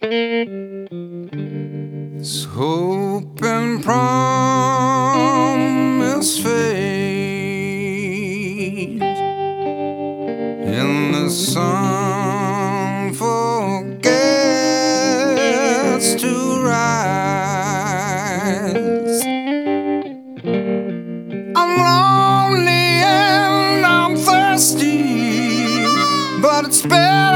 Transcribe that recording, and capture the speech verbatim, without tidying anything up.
As hope and promise fade and the sun forgets to rise, I'm lonely and I'm thirsty, but it's better